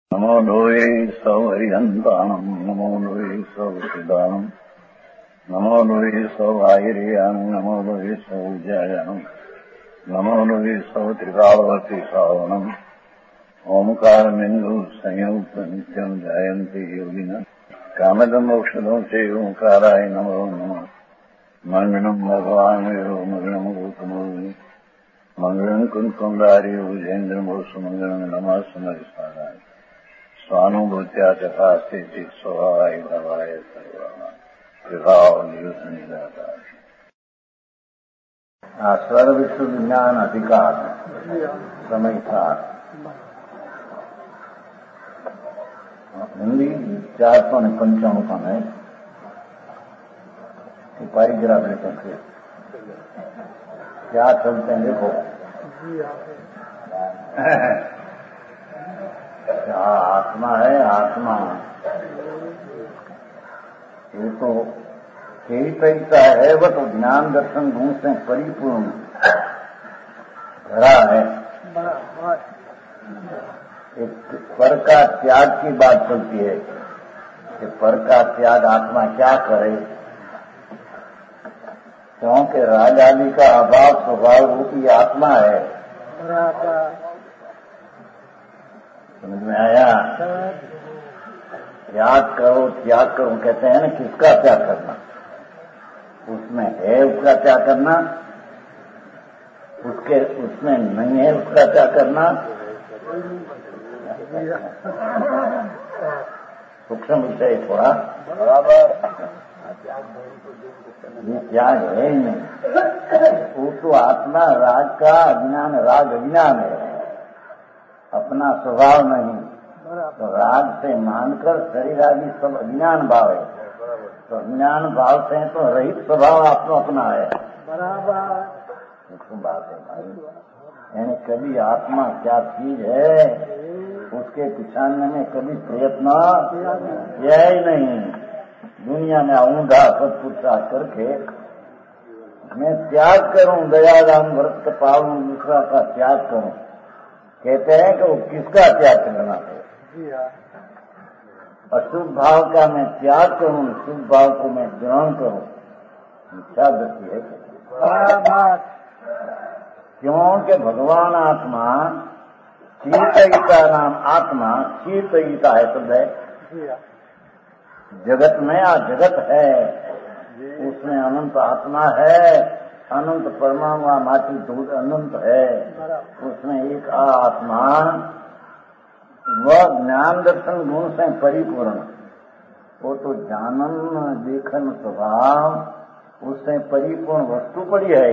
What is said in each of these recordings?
नमो लोये सौहरिहन्ताणम् नमो लोये सौसिदानम् नमो लोये सौभागिर्यानम् नमो लोये सौज्यायानम् नमो लोये सौत्रिकालवती सावनम् ओंकारमिन्दु संयुक्त नित्यम् जायन्ति योगिनः कामदम् औषधम् च ओंकाराय नमो नमः मङ्गलम् भगवान् वीरो मङ्गलम् गौतमोऽग्नि मङ्गलम् कुन्कुण्डार्यो विजेन्द्रमोऽस्तु मङ्गलम् नमः समरिसाराय स्वानुभूत्या चकास्ते स्वभावाय भवाय सर्वाय स्वर विश्व विज्ञान अधिकार समय था हिंदी 455 है पारिग्राफ लेते हैं क्या चलते हैं देखो क्या आत्मा है आत्मा ये तो यही तरीका है वह तो ज्ञान दर्शन गुण से परिपूर्ण भरा है। एक पर का त्याग की बात चलती है कि पर का त्याग आत्मा क्या करे, क्योंकि राज आदि का अभाव स्वभाव रूपी आत्मा है। समझ में आया? त्याग करो कहते हैं ना, किसका त्याग करना? उसमें है उसका त्याग करना, उसमें नहीं है उसका त्याग करना। सूक्ष्म विषय थोड़ा बराबर ये त्याग है ही नहीं। वो तो आत्मा राग का अज्ञान, राग अज्ञान है, अपना स्वभाव नहीं। तो राग से मानकर शरीर आदि सब अज्ञान भाव है, तो अज्ञान भाव से तो रहित स्वभाव आपको अपना है। बराबर बात है भाई। यानी कभी आत्मा क्या चीज है उसके पिछाड़ने में कभी प्रयत्न किया ही नहीं। दुनिया में ऊंधा सत्पुरुषार्थ करके मैं त्याग करूं, दया राम व्रत पालूं, दूसरा का त्याग करूं, कहते हैं कि वो किसका त्याग करना है? अशुभ भाव का मैं त्याग करूं, शुभ भाव को मैं ग्रहण करूं, क्या गति है? क्योंकि भगवान आत्मा शीतयिता नाम आत्मा, शीतयिता है शब्द है जगत में, जगत है उसमें अनंत आत्मा है, अनंत परमात्मा माटी दूध अनंत है, उसमें एक आत्मा वह ज्ञान दर्शन गुण से परिपूर्ण। वो तो जानन देखन स्वभाव उससे परिपूर्ण वस्तु पड़ी है।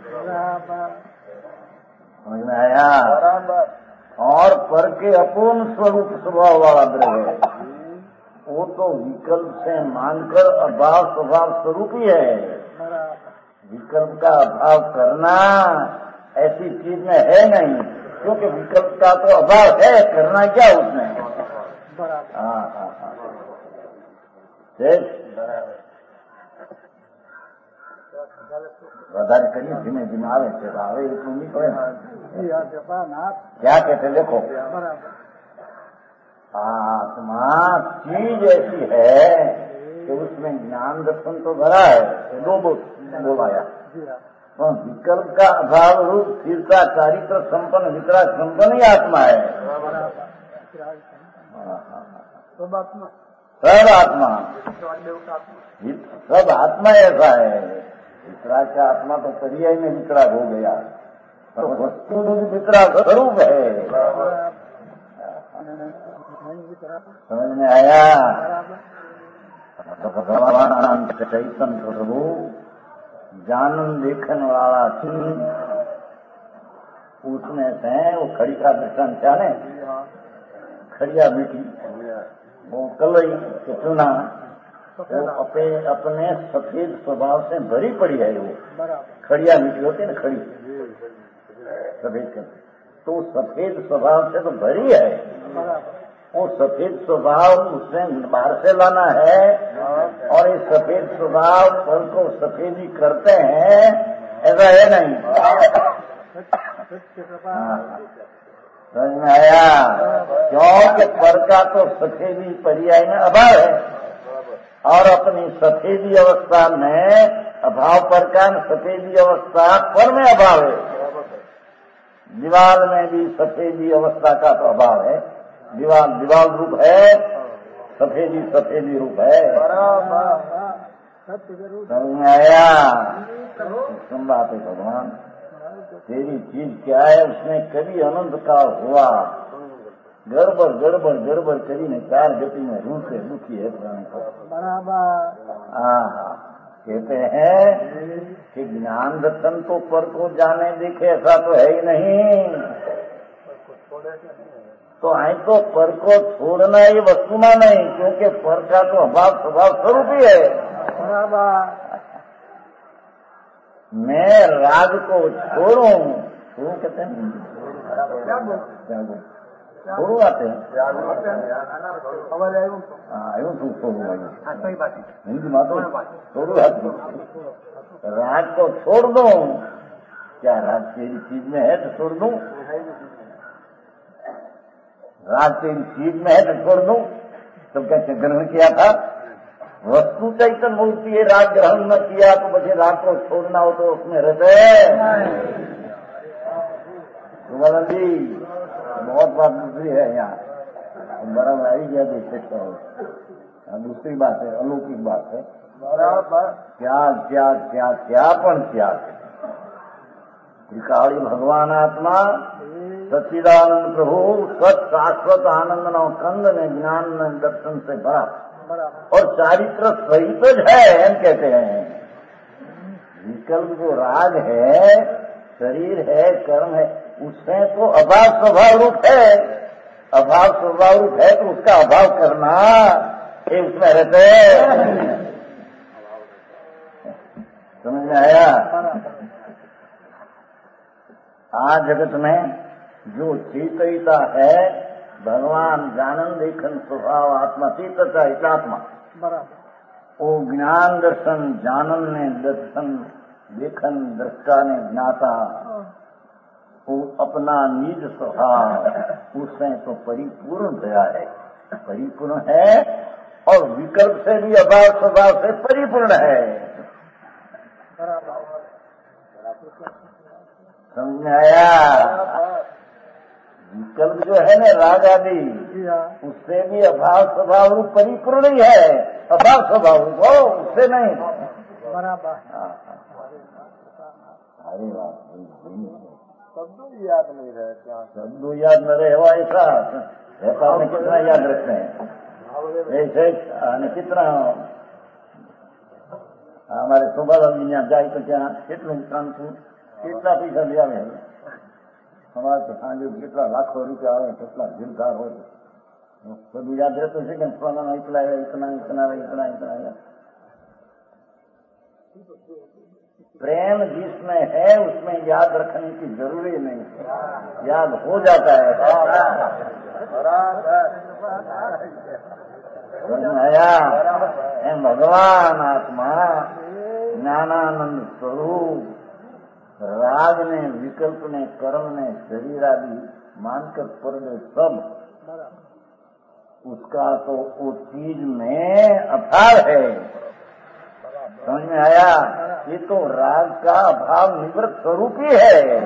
समझ में आया? और पर के अपूर्ण स्वरूप स्वभाव वाला द्रव्य है, वो तो विकल्प से मानकर अभाव स्वभाव स्वरूप ही है। विकल्प का अभाव करना ऐसी चीज में है नहीं, क्योंकि विकल्प का तो अभाव है, करना क्या उसमें? हाँ વધારે કરીએ ધીમે ધીમે આવે છે, આવે એટલું નહીં પડે। क्या कहते देखो, आत्मा चीज ऐसी है कि उसमें ज्ञान दर्शन तो भरा है, दो बोलाया, तो विकल्प का अभाव रूप स्थिरता चारित्र संपन्न वितराग संपन्न ही आत्मा है। सब आत्मा ऐसा है। वितराग का आत्मा तो पर्याय में वितराग हो गया, तो वस्तु वितराग स्वरूप है। समझ में आया? तो भगवान चैतन्य प्रभु जानन देखन वाला चिन्ह उसमें से वो खड़ी का दृष्टांत क्या है? खड़िया मिट्टी, वो कलई के चुना, वो अपने सफेद स्वभाव से भरी पड़ी है। वो खड़िया मिट्टी होती है ना, खड़ी सफेद, तो सफेद स्वभाव से तो भरी है। वो सफेद स्वभाव उससे बाहर से लाना है, और ये सफेद स्वभाव फल को सफेद ही करते हैं, ऐसा है नहीं। समझ में आया? क्योंकि पर पर का तो सफेदी पर्याय में अभाव है, और अपनी सफेदी अवस्था में अभाव पर का, सफेदी अवस्था पर में अभाव है। दीवाल में भी सफेदी अवस्था का तो अभाव है, दीवाल रूप है, सफेदी रूप है। समझ में आया? तुम बात है भगवान, तेरी चीज क्या है, उसने कभी अनंत काल हुआ गड़बड़ करी ने 4 गति में रूप से दुखी है प्राणी को। कहते हैं कि ज्ञान दर्शन तो पर को जाने देखे, ऐसा तो है ही नहीं। तो तो पर को छोड़ना ये वस्तु में नहीं, क्योंकि पर का तो अभाव स्वभाव स्वरूप ही है। मैं राग को छोड़ूं, तो कहते हैं छोड़ू आते हैं, हिंदी में तो छोड़ू आते, राग को छोड़ दूं। क्या राग तेरी चीज में है तो छोड़ दूं? राग तेरी चीज में है तो छोड़ दूं? तो कैसे ग्रहण किया था? वस्तु चैतन्य मूर्ति है, राग ग्रहण न किया तो बचे राग को छोड़ना हो तो उसमें रहते। जी बहुत बात दूसरी है यहाँ, बराबर आई गया देख सकता हो। दूसरी बात है, अलौकिक बात है, त्याग। त्रिकाली भगवान आत्मा सच्चिदानंद प्रभु सत शाश्वत आनंद नव कंद ने ज्ञान में दर्शन से भरा और चारित्र सहित है, हम कहते हैं। विकल्प जो राग है, शरीर है, कर्म है, उसमें तो अभाव स्वभाव रूप है। अभाव स्वभाव रूप है तो उसका अभाव करना ये उसमें रहते। समझ में आया? आज जगत में जो चेतयिता है भगवान जानन देखन स्वभाव आत्मा चेतता हितात्मा, वो ज्ञान दर्शन जानन ने दर्शन देखन दृष्टा ने ज्ञाता, वो अपना निज स्वभाव उसमें तो परिपूर्ण दया है, परिपूर्ण है, और विकल्प से भी अभाव स्वभाव से परिपूर्ण है। समझ में आया? विकल्प जो है ना राग आदि, उससे भी अभाव स्वभाव रूप परिपूर्ण ही है, अभाव स्वभाव रूप हो, उससे नहीं। अरे बात शब्द याद नहीं रहे, क्या शब्द याद न रहे हो? ऐसा व्यापार में कितना याद रखते हैं, ऐसे कितना हमारे सुबह यहाँ जाए तो क्या कितना पैसा लिया है हमारे तो सांझे कितना लाखों रुपया आवे, कितना गिरदार हो सब याद रहते है कि फलाना इतना। प्रेम जिसमें है उसमें याद रखने की जरूरी नहीं है, याद हो जाता है। भगवान आत्मा ज्ञानानंद स्वरूप, राग ने, विकल्प ने, कर्म ने, शरीर आदि मानकर पर्दे सब, उसका तो वो चीज में अभाव है। समझ में आया? ये तो राग का अभाव निवृत्त स्वरूप ही है।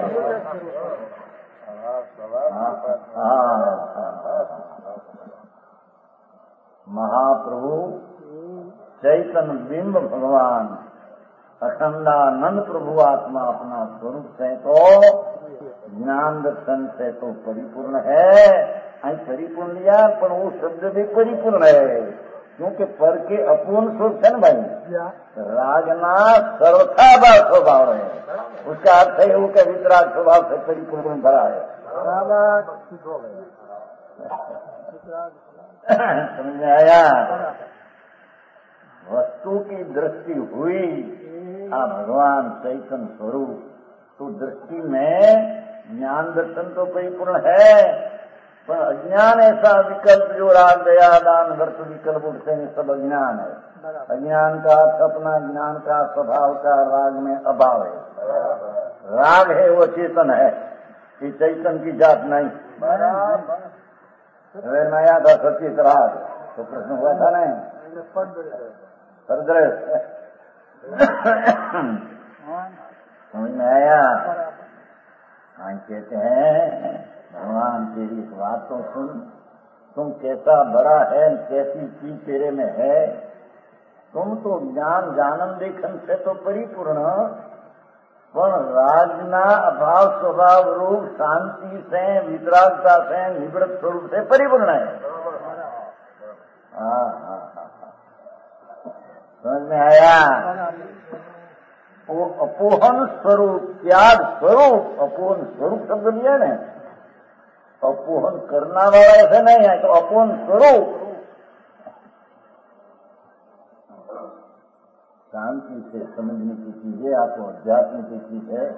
महाप्रभु चैतन्य बिंब भगवान अखंडानंद प्रभु आत्मा अपना स्वरूप से तो ज्ञान दर्शन से तो परिपूर्ण है। परिपूर्ण लिया पर वो शब्द भी परिपूर्ण है, क्योंकि पर के अपूर्ण स्वरूप है ना भाई। रागना सर्वथा भाव स्वभाव है, उसका अर्थ है वो के वितराग स्वभाव से परिपूर्ण भरा है। समझ में आया? वस्तु की दृष्टि हुई भगवान चैतन्य स्वरूप, तो दृष्टि में ज्ञान दर्शन तो परिपूर्ण है, पर अज्ञान ऐसा विकल्प जो राग दया दान वर्त विकल्प उठते हैं सब अज्ञान है। अज्ञान का अपना ज्ञान का स्वभाव का राग में अभाव है। राग है वो चेतन है, कि चैतन की जात नहीं। सवेर में आया था सचित राज, तो प्रश्न हुआ था नहीं परद्रश समझ में आया। हाँ कहते हैं भगवान तेरी इस बात तो सुन, तुम कैसा बड़ा है, कैसी चीज तेरे में है, तुम तो ज्ञान जानन देखन से तो परिपूर्ण, पर राजना अभाव स्वभाव रूप शांति से वितरागता से निवृत्त स्वरूप से परिपूर्ण है। समझ में आया। वो अपोहन स्वरूप, त्याग स्वरूप, अपोहन स्वरूप शब्द लिया ने, अपोहन करना वाला ऐसे नहीं है, तो अपोहन स्वरूप शांति से समझने की चीज है, आपको अध्यात्म की चीज है।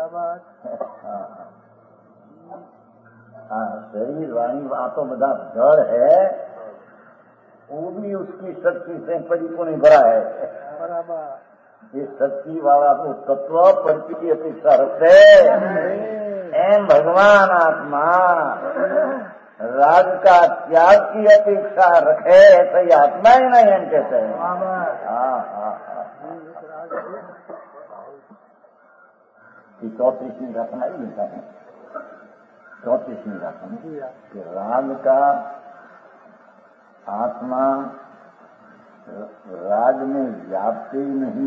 हाँ, शरीर वाणी बातों बधा जड़ है, वो भी उसकी शक्ति से परिपूर्ण भरा है। ये शक्ति वाला तो तत्व प्रति की अपेक्षा रखते, एम भगवान आत्मा राज का त्याग की अपेक्षा रखे, ऐसे ही आत्मा ही नहीं हम कहते हैं। हाँ 34वीं रखना ही मिलता है, 34वीं रखना कि राग का आत्मा राग में व्याप्ति नहीं,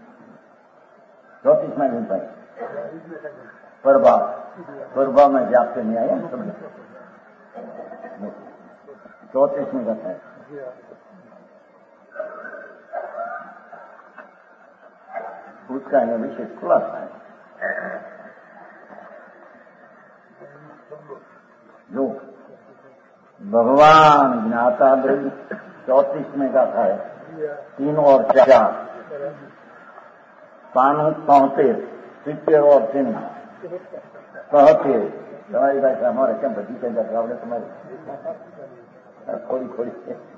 34वां मिलता है। प्रभाव में व्याप्ति नहीं आया, समझ 34वीं रखना है। उसका यह विशेष खुलासा है जो भगवान ज्ञाता द्रव्य 34 का था, 3 और 4 73 70 और 3 कहते तुम्हारी भाषा हमारे क्या बची चल जाता है तुम्हारी थोड़ी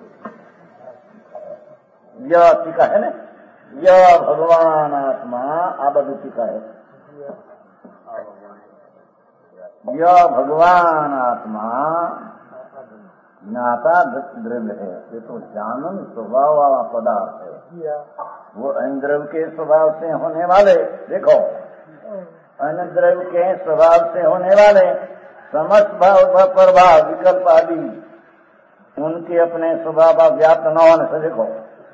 यह टीका है ना, यह भगवान आत्मा आबद टीका है। यह भगवान आत्मा ज्ञाता द्रव्य है, ये तो जानन स्वभाव वाला पदार्थ है। वो अन्य के स्वभाव से होने वाले, देखो अन्य द्रव्य के स्वभाव से होने वाले समस्त भाव प्रभाव विकल्प आदि उनके अपने स्वभाव व्याप्त न होने से, देखो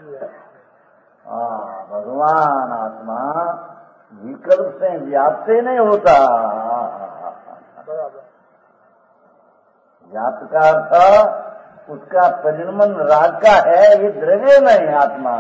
भगवान आत्मा विकल्प से व्याप्त नहीं होता। व्याप्त का अर्थ उसका परिणमन राग का है, ये द्रव्य नहीं आत्मा।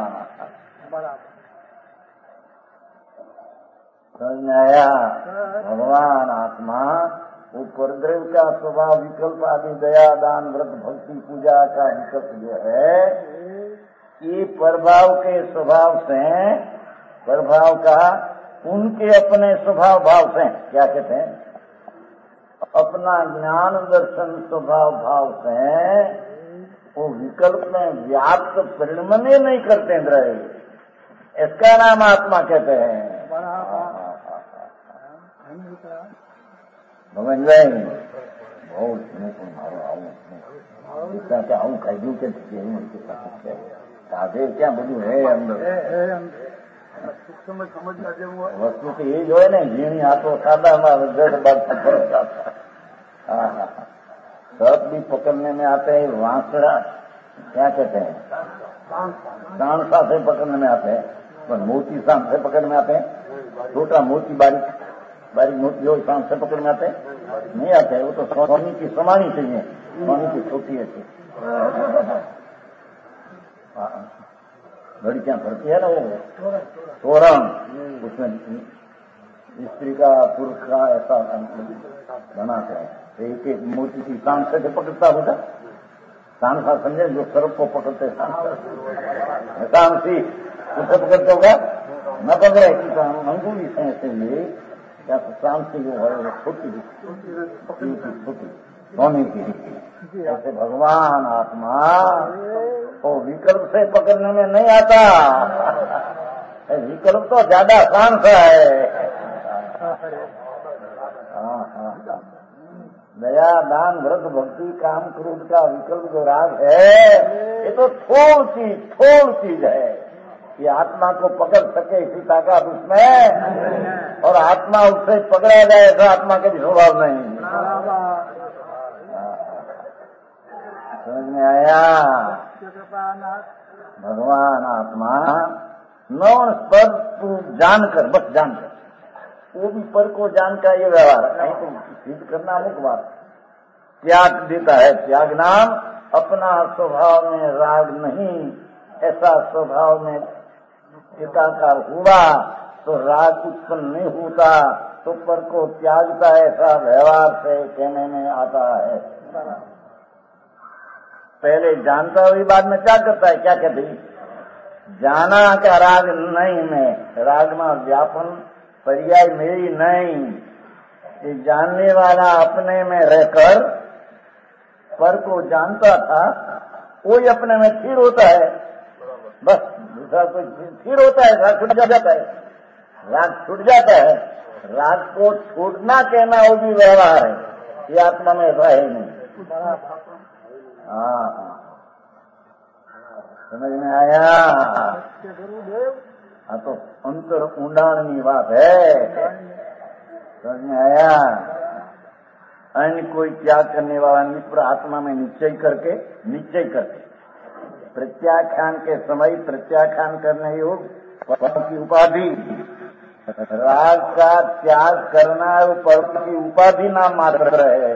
समझ में आया। भगवान आत्मा वो परद्रव्य का स्वभाव विकल्प आदि दया दान व्रत भक्ति पूजा का विकल्प जो है, ये प्रभाव के स्वभाव से, प्रभाव का उनके अपने स्वभाव भाव से, क्या कहते हैं, अपना ज्ञान दर्शन स्वभाव भाव से वो विकल्प में व्याप्त परिणमन नहीं करते द्रव्य, इसका नाम आत्मा कहते हैं। भगवान भाई बहुत सुने को मारो आऊँ इसका क्या आऊँ खरीदू के साधे क्या બધું है अंदर वस्तु तो ये जो है ना झीणी हाथों सादा हमारा जड़ बात फर्क आता। सर्प भी पकड़ने में आते हैं, वांसड़ा क्या कहते हैं सांसा से पकड़ने में आते हैं, पर मोती सांस से पकड़ में आते हैं, छोटा मोती बारीक मोती हो सांस से पकड़ में आते हैं, नहीं आते हैं। वो तो सोनी की समानी चाहिए, सोनी की छोटी है लड़कियां भरती है ना वो तोरण, उसमें स्त्री का पुरुष का ऐसा बनाते हैं। एक एक मोती की सांस से पकड़ता होता, सांसा समझे जो सर्प को पकड़ते सांसी उसे पकड़ते होगा न पकड़े कि अंगुली से ऐसे ये क्या सांसी जो है वो छोटी सोने की ऐसे भगवान आत्मा वो विकल्प से पकड़ने में नहीं आता। विकल्प तो ज्यादा आसान सा है। दया दया दान व्रत भक्ति काम क्रोध का विकल्प जो राग है, ये तो थोड़ चीज है। ये आत्मा को पकड़ सके इसी ताकत उसमें, और आत्मा उससे पकड़ा जाए ऐसा आत्मा के भी स्वभाव नहीं। समझ में आया? भगवान आत्मा नौन पर तू जानकर, बस जानकर, वो भी पर को जानकर ये व्यवहार है। कहीं तो सिद्ध करना मुख्य बात। त्याग देता है, त्याग नाम अपना स्वभाव में राग नहीं, ऐसा स्वभाव में एकाकार हुआ तो राग उत्पन्न नहीं होता, तो पर को त्यागता है, ऐसा व्यवहार से कहने में आता है। पहले जानता हुई बाद में क्या करता है? क्या कहते? जाना का राग नहीं में, राग में व्यापन पर्याय मेरी नहीं। ये जानने वाला अपने में रहकर पर को जानता था, वो ही अपने में स्थिर होता है। बस दूसरा कोई स्थिर होता है, राग छूट जाता है, राग छूट जाता है। राग को छूटना कहना वो भी व्यवहार है, ये आत्मा में ऐसा है नहीं। हाँ, समझ में आया? हाँ, तो अंतर ऊंडाणनी बात है। समझ में आया? अन्य कोई त्याग करने वाला निपुण आत्मा में निश्चय करके प्रत्याख्यान के समय प्रत्याख्यान करने योग परम की उपाधि, राग का त्याग करना वो परम की उपाधि नाम मात्र है।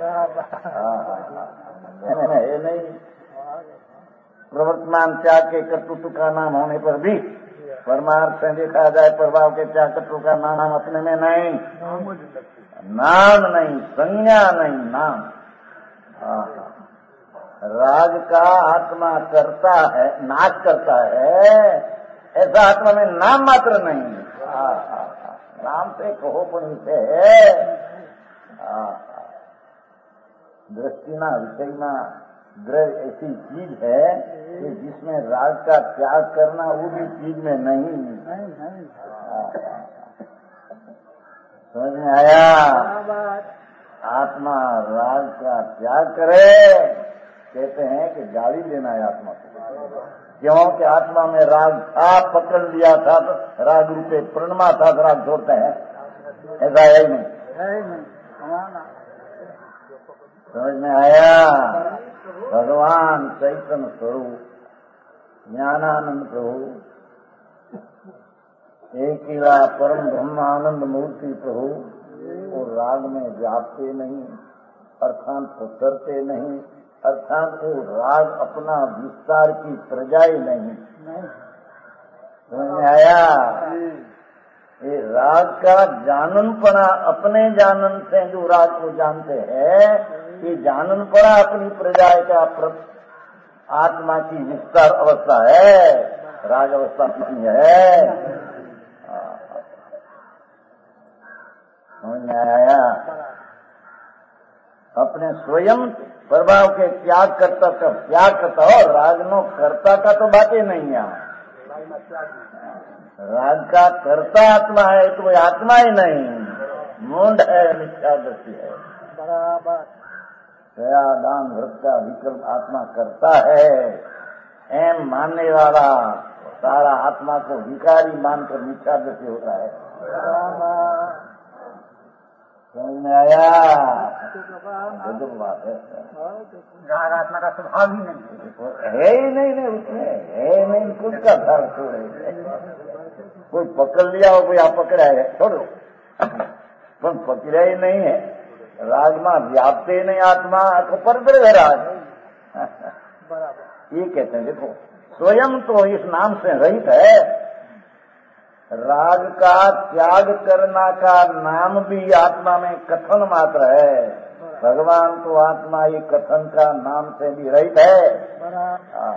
ये नहीं प्रवर्तमान त्याग के कर्तृत्व का नाम होने पर भी परमार्थ से देखा जाए प्रभाव के त्याग कर्तृत्व का नाम अपने में नहीं, नाम नहीं, संज्ञा नहीं, नाम। राग का आत्मा करता है, नाश करता है, ऐसा आत्मा में नाम मात्र नहीं। नाम से कहो पण से दृष्टिना विषयना द्रव्य ऐसी चीज है कि जिसमें राग का त्याग करना वो भी चीज में नहीं। समझ में आया? आत्मा राग का त्याग करे, कहते हैं कि गाली देना है आत्मा को। क्योंकि आत्मा में राग था, पकड़ लिया था, तो राग रूपे प्रणमा था, तो राग छोड़ते हैं, ऐसा है ही नहीं। समझ में आया? भगवान चैतन्य स्वरूप ज्ञानानंद प्रभु एक ही परम ब्रह्मानंद मूर्ति प्रभु, और राग में व्यापते नहीं, अर्थात पसरते नहीं, अर्थात वो राग अपना विस्तार की प्रजाई नहीं। समझ में आया? ये राग का जाननपना, अपने जानन से जो राग को जानते हैं, ये जाननपना अपनी प्रजाय का आत्मा की विस्तार अवस्था है, राग अवस्था नहीं है। समझ में आया? अपने स्वयं प्रभाव के त्याग करता का त्याग करता हो, राग नो कर्ता का तो बात ही नहीं है। राग का कर्ता आत्मा है तो वो आत्मा ही नहीं, मूंढ है, मिथ्या दृष्टि है। बराबर दया दान व्रत का विकल्प आत्मा करता है, एम मानने वाला सारा आत्मा को विकारी मानकर मिथ्या दृष्टि होता है। समझ में आया? गजब बात है। राग आत्मा का स्वभाव ही नहीं है ही नहीं, उसमें है नहीं, कुछ का धर छोड़े। कोई पकड़ लिया हो, कोई आप पकड़ा है, छोड़ो, पर पकड़ा ही नहीं है। राग में व्यापते नहीं आत्मा को पर है राग। ये कहते हैं, देखो स्वयं तो इस नाम से रहित है, राग का त्याग करना का नाम भी आत्मा में कथन मात्र है। भगवान तो आत्मा ये कथन का नाम से भी रहित है।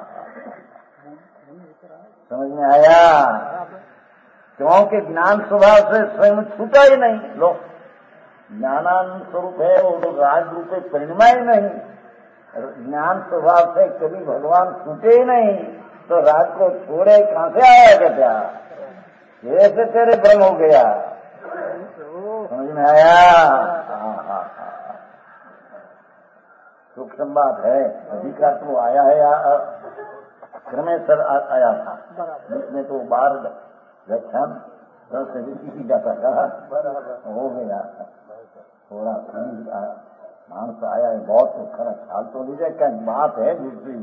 समझ में आया? क्योंकि ज्ञान स्वभाव से स्वयं छूटा ही नहीं। लो ज्ञानानंद स्वरूप है, वो राग रूपे परिणमा ही नहीं। ज्ञान स्वभाव से कभी भगवान छूटे ही नहीं, तो राग को छोड़े कहां से आया क्या? ऐसे तेरे भ्रम हो गया। समझ में आया? सूक्ष्म बात है। अधिकार तो आया है, क्रमेश्वर आया था, इसमें तो 12 व्याख्यान से भी जाता था, हो गया थोड़ा मानस आया है। बहुत खरा ख्याल तो लीजिए, क्या बात है दूसरी।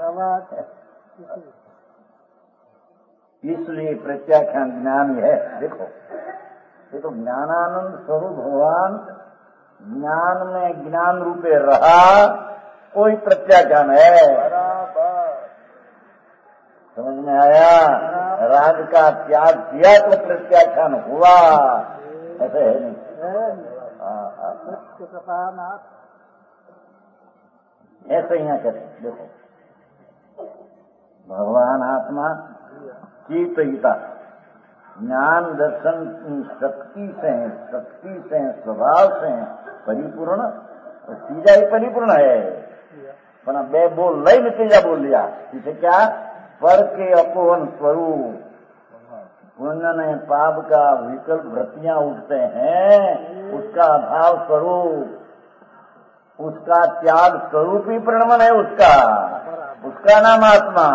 इसलिए प्रत्याख्यान ज्ञान है। देखो, ये तो ज्ञानानंद स्वरूप भगवान ज्ञान में ज्ञान रूपे रहा, कोई प्रत्याख्यान है। समझ में आया? राग का त्याग किया तो प्रत्याख्यान हुआ, ऐसे है नहीं। ऐसे ही यहाँ कहते हैं। देखो, भगवान आत्मा चेतयिता ज्ञान दर्शन शक्ति से स्वभाव से परिपूर्ण, तीजा ही परिपूर्ण है। पर बे बोल लई में तीजा बोल दिया। इसे क्या? पर के अपोहन स्वरूप, पुण्य ने पाप का विकल्प वृत्तियां उठते हैं, उसका अभाव स्वरूप, उसका त्याग स्वरूप ही प्रणमन है। उसका नाम आत्मा।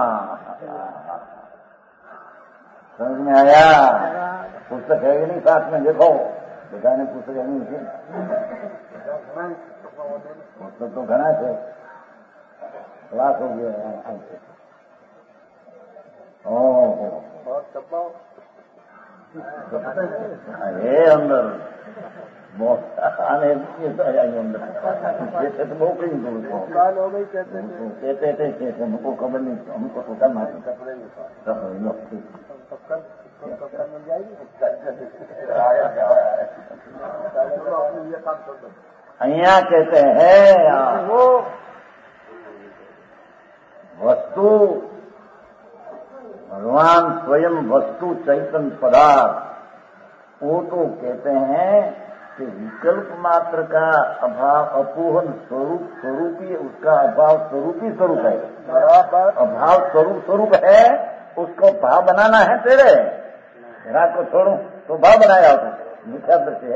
समझ में आया? पुस्तक है कि नहीं साथ में? देखो, बेटा ने पुस्तक है नहीं, पुस्तक तो घना थे, क्लास हो गया। ये अंदर बहुत आने अंदर तो बहुत कहीं कहते हमको खबर नहीं, हमको तो करना અહીંયા कहते हैं वो वस्तु भगवान स्वयं वस्तु चैतन्य पदार्थ, वो तो कहते हैं कि विकल्प मात्र का अभाव अपोहन स्वरूप ही उसका अभाव स्वरूप ही स्वरूप है। अभाव स्वरूप है, उसको भाव बनाना है। तेरे राग को छोड़ू तो भाव बनाया हो, मिथ्या दृष्टि है।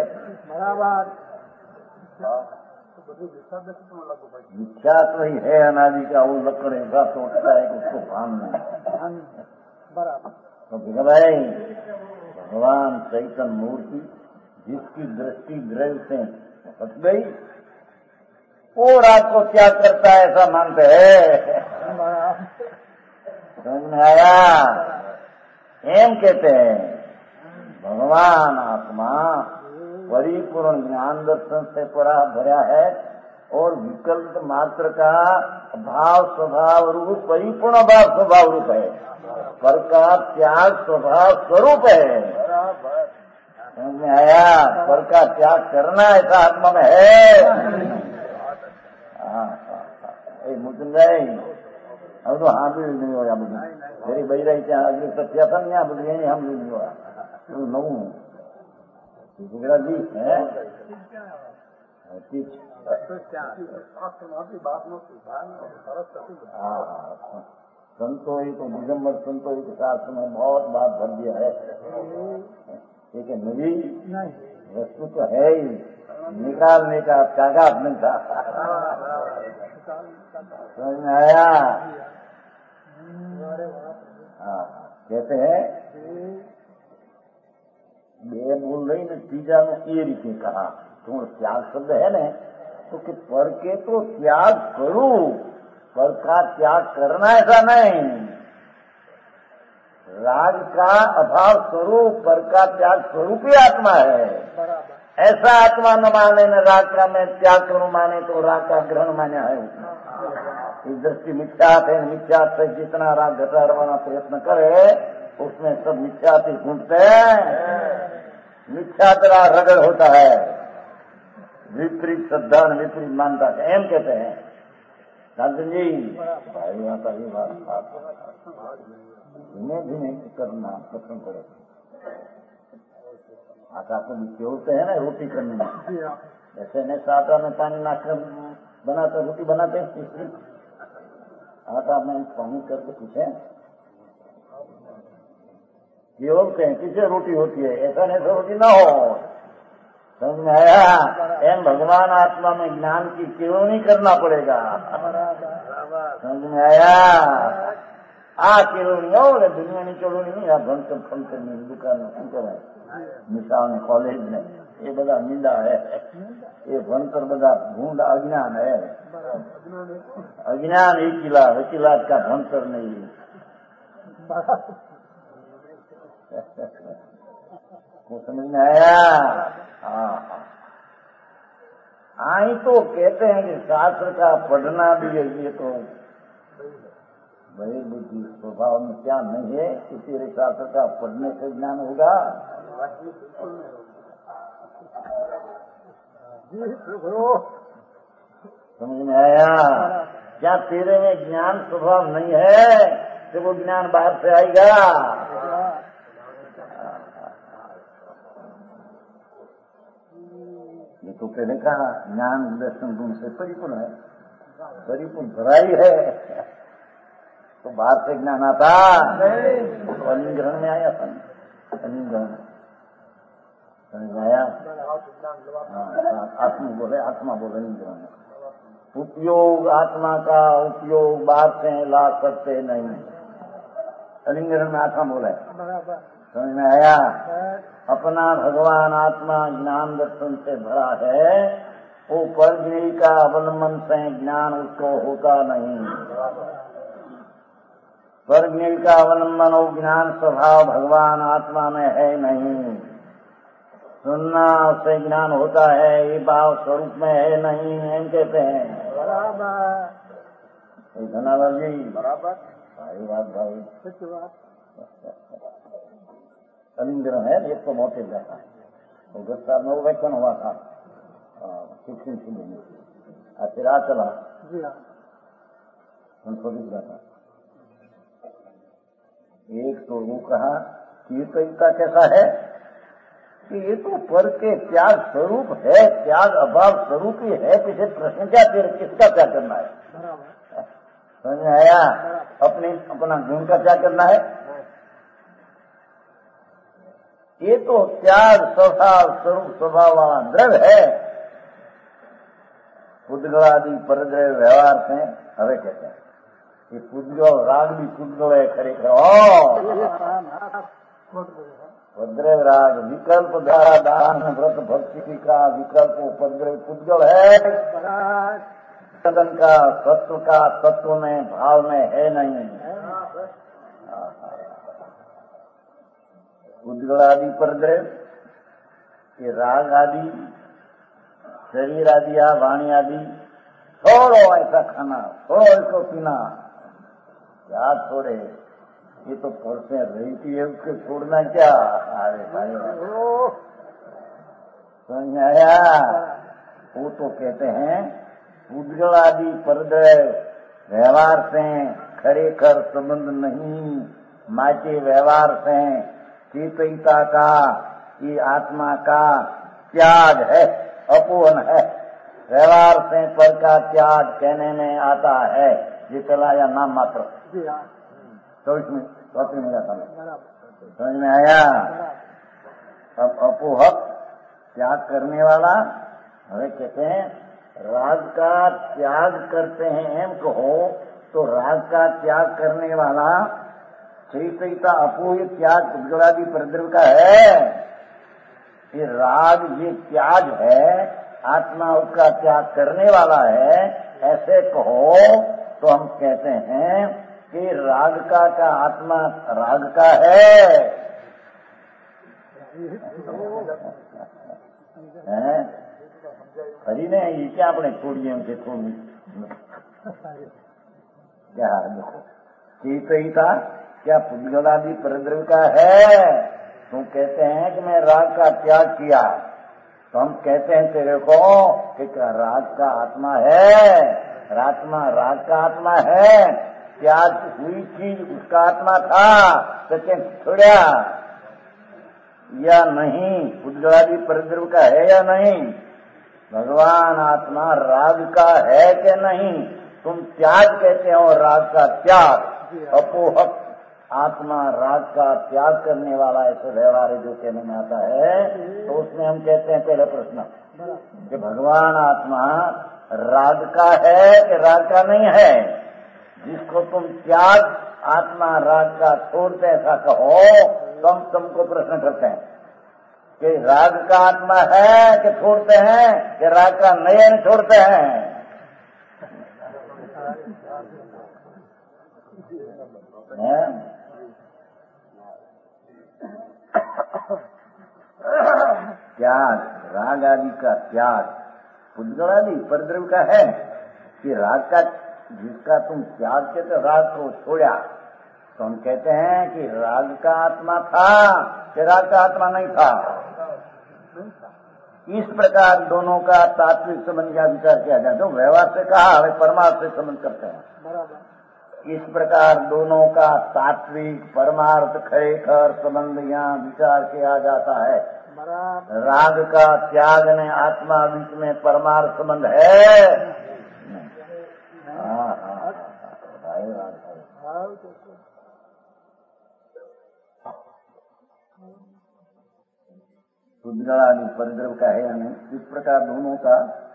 मिथ्या तो ही है अनादि का, वो लकड़ ऐसा सोचता है कि उसको भान नहीं। तो भाई भगवान चैतन्य मूर्ति जिसकी दृष्टि द्रव्य से हट गई, वो राग को त्याग करता है, ऐसा मानते हैं। समझ में आया? एम कहते हैं भगवान आत्मा परिपूर्ण ज्ञान दर्शन से भरा है और विकल्प मात्र का भाव स्वभाव रूप परिपूर्ण भाव स्वभाव रूप है। पर का त्याग स्वभाव स्वरूप है। समझ में आया? पर का त्याग करना ऐसा आत्मा में है। मुझे अब तो हाँ भी नहीं हो, मेरी बही रही थी अगली सत्या था नहीं, यहाँ बोलिए हम भी नहीं हुआ। नऊ गुजराती है संतोई तो दिगंबर संतोई के शास्त्र में बहुत बात भर दिया है। ठीक है, नवी वस्तु तो है ही, निकालने का ताकत नहीं था। समझ में आया? कहते हैं બે બોલ લઈને ત્રીજાનું એ રીતે કहा, तो त्याग शब्द है ना, तो कि पर के तो त्याग करूं, पर का त्याग करना ऐसा नहीं। राग का अभाव स्वरूप, पर का त्याग स्वरूप ही आत्मा है। ऐसा आत्मा न माने न राग का मैं त्याग करूं माने तो राग का ग्रहण मान्या है। इस दृष्टि मिथ्यात है, मिथ्यात से जितना राग घटाड़वाना प्रयत्न करे उसमें सब मिथ्यात ही घूमते हैं। मिथ्यातरा रगड़ होता है, विपरीत श्रद्धा विपरीत मानता है। एम कहते हैं राजन जी भाई माता ये बात धीमे धीमे करना पसंद करे। आटा को जोड़ते हैं ना रोटी करने में, ऐसे नहीं आटा में पानी नाकर बनाते रोटी बनाते हैं। आटा में पानी करके पूछे बोलते हैं किसे रोटी होती है, ऐसा नहीं तो रोटी ना हो। समझ में आया? एम भगवान आत्मा में ज्ञान की क्यों नहीं करना पड़ेगा? समझ में आया? આ કેળવણીઓ ને દુનિયાની કેળવણી નહીં, આ ભણતર ફણતરની દુકાન શું કહેવાય, નિશાળ ને કોલેજ ને એ બધા નિંદા હે, એ ભણતર બધા ભૂંડ અજ્ઞાન હે, અજ્ઞાન વકીલાત का भणतर नहीं। समझ में आया? आई तो कहते हैं कि शास्त्र का पढ़ना भी है, ये तो बड़ी बुद्धि स्वभाव में क्या नहीं है, किसी शास्त्र का पढ़ने से ज्ञान होगा? समझ में आया? क्या तेरे में ज्ञान स्वभाव नहीं है तो वो ज्ञान बाहर से आएगा? ये तो पहले कहा ज्ञान दर्शन गुण से परिपूर्ण है, परिपूर्ण भराई है, तो बाहर से ज्ञान आता तो अलिंग्रहण में आया था, अलिंग्रहण समझ में आया? आत्मा बोले अलिंग्रहण। उपयोग आत्मा का उपयोग बाहर से ला सकते नहीं, अलिंग्रहण में आत्मा बोला है। समझ में आया? अपना भगवान आत्मा ज्ञान दर्शन से भरा है, वो परज्ञेय का अवलंबन से ज्ञान उसको होता नहीं। परज्ञेय का अवलंबन वो ज्ञान स्वभाव भगवान आत्मा में है नहीं। सुनना उससे ज्ञान होता है, ये भाव स्वरूप में है नहीं, हम कहते हैं। बराबर धनावर जी, बराबर भाई बात भाई, सच बात। अलिंग्रहण है, एक तो मौत जाता है, तो 10 साल में वो व्याख्यान हुआ था शिक्षण शिविर में, फिर आ चला संशोधित था। एक तो वो कहा कि तरीका कैसा है कि ये तो पर के त्याग स्वरूप है, त्याग अभाव स्वरूप ही है, पीछे प्रश्न क्या, फिर किसका क्या करना है? समझ में आया? अपना गुण का क्या करना है? ये तो त्याग स्वभाव स्वरूप स्वभाव वाला द्रव्य है। पुद्गलादि परद्रव्य व्यवहार से हवे कहते हैं ये पुद्गल राग भी पुद्गल है, खरेखर उपद्रव राग विकल्प द्वारा दान व्रत भक्ति का विकल्प उपद्रव पुद्गल है। सदन का सत्व का तत्व में भाव में है नहीं। उद्गल आदि परद्रव, ये राग आदि, शरीर आदि या वाणी आदि, छोड़ो ऐसा खाना, छोड़ो इसको पीना, याद छोड़े, ये तो परसें रहती है, उसको छोड़ना क्या? अरे भाई समझ आया? वो तो कहते हैं उद्गल आदि परद्रव व्यवहार से खरेखर संबंध नहीं, माचे व्यवहार से चेतयिता का, ये आत्मा का त्याग है, अपूर्ण है। व्यवहार से पर का त्याग कहने में आता है, ये चला या नाम मात्र 24 में समझ में आया? अब अपोहक त्याग करने वाला, हमें कहते हैं राग का त्याग करते हैं, एम कहो तो राग का त्याग करने वाला चैतयिता अपूर्व त्याग उद्गलादि परद्रव्य का है। ये राग ये त्याग है, आत्मा उसका त्याग करने वाला है, ऐसे कहो तो हम कहते हैं कि राग का आत्मा राग का है, खरी ने ये क्या अपने छोड़िए उनसे थोड़ी क्या चेतयिता क्या पुद्गलादि परद्रव्य का है? तुम कहते हैं कि मैं राग का त्याग किया, तो हम कहते हैं तेरे को कि राग का आत्मा है, राग का आत्मा है, त्याग हुई चीज उसका आत्मा था, तो क्या छोड़ा या नहीं? पुद्गलादि परद्रव्य का है या नहीं? भगवान आत्मा राग का है कि नहीं? तुम त्याग कहते हो, राग का त्याग, अपोहक आत्मा राग का त्याग करने वाला ऐसे व्यवहार जो कहने में आता है, तो उसमें हम कहते हैं पहला प्रश्न कि भगवान आत्मा राग का है कि राग का नहीं है। जिसको तुम त्याग आत्मा राग का छोड़ते ऐसा कहो तो हम तुमको प्रश्न करते हैं कि राग का आत्मा है कि छोड़ते हैं, कि राग का नहीं छोड़ते हैं। त्याग, राग आदि का त्याग पुद्गल आदि परद्रव्य का है कि राग का, जिसका तुम त्याग के तो राग को छोड़ा, तो हम कहते हैं कि राग का आत्मा था कि राग का आत्मा नहीं था। इस प्रकार दोनों का तात्विक संबंध का विचार किया जाए। तो व्यवहार से कहा, वे परमार्थ से संबंध करते हैं। इस प्रकार दोनों का तात्विक परमार्थ खरेखर संबंध यहाँ विचार किया जाता है। राग का त्याग ने आत्मा बीच में परमार्थ संबंध है। पुद्गल आदि परिद्रव्य का है या नहीं। इस प्रकार दोनों का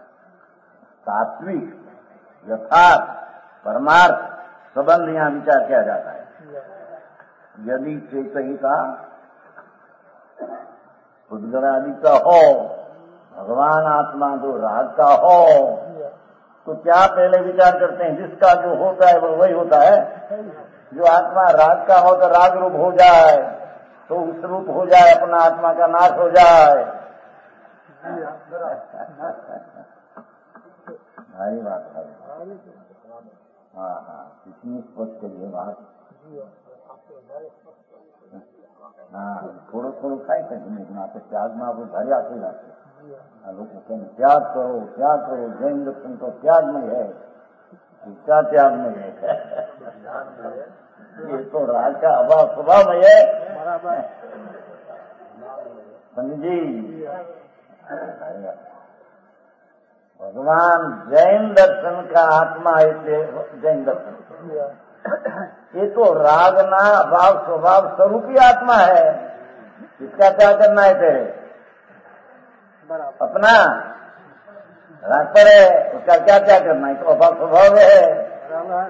तात्विक यथार्थ परमार्थ संबंध यहाँ विचार किया जाता है। यदि चेतहिता पुद्गल आदि का हो, भगवान आत्मा जो राग का हो, तो क्या पहले विचार करते हैं जिसका जो होता है वो वही होता है। जो आत्मा राग का हो तो राग रूप हो जाए, तो उस रूप हो जाए, अपना आत्मा का नाश हो जाए। भाई बात है। हाँ हाँ, कितनी स्पष्ट है बात। हाँ, थोड़ो थोड़ो खाई सकते आप त्याग में आप भारी आते जाते। लोग कहते हैं त्याग करो त्याग करो, जैन दर्शन तो त्याग में है, क्या त्याग में है। ये तो राग का अभाव स्वभाव में है। समझी, भगवान जैन दर्शन का आत्मा है। जैन दर्शन ये तो राग ना अभाव स्वभाव स्वरूप ही आत्मा है। इसका क्या करना है तेरे अपना राग पर है, उसका क्या क्या करना है। तो अभाव स्वभाव है।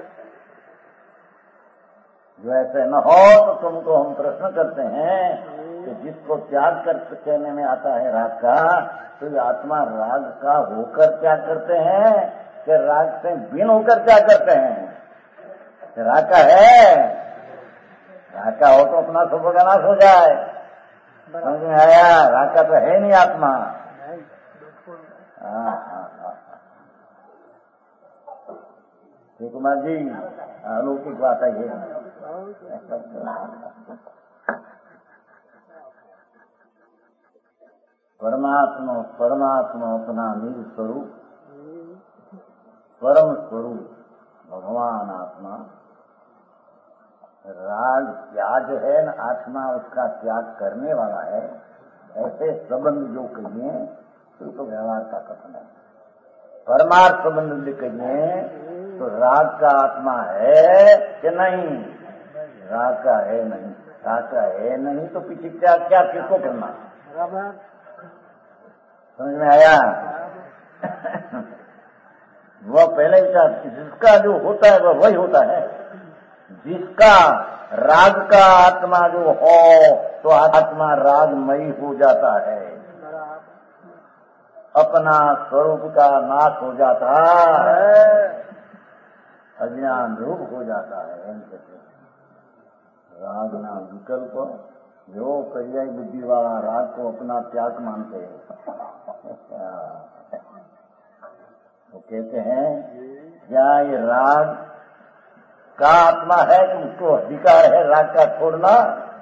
जो ऐसे न हो तो तुमको हम प्रश्न करते हैं कि जिसको त्याग कर कहने में आता है राग का, तो ये आत्मा राग का होकर क्या करते हैं कि राग से भिन्न होकर क्या करते हैं। राग का है, राग का हो तो अपना सब का नाश हो जाए। समझ में आया। राग का तो है नहीं आत्मा। कुमार जी अलौकिक बात है ये। परमात्मा अपना निज स्वरूप परम स्वरूप भगवान आत्मा, राग त्याग है न, आत्मा उसका त्याग करने वाला है। ऐसे संबंध जो कहिए तो व्यवहार का कथन है। परमार्थ संबंध जो कहिए तो राग का आत्मा है कि नहीं, राग का है नहीं। राग का है नहीं तो पीछे क्या क्या किसको करना। समझ में आया। वह पहले विचार, जिसका जो होता है वह वही होता है। जिसका राग का आत्मा जो हो तो आत्मा रागमयी हो जाता है, अपना स्वरूप का नाश हो जाता है, अज्ञान रूप हो जाता है। राग नाम विकल्प जो पर्यायी बुद्धि वाला राग को अपना त्याग मानते हैं। वो कहते हैं क्या ये राग का आत्मा है कि उसको अधिकार है राग का छोड़ना।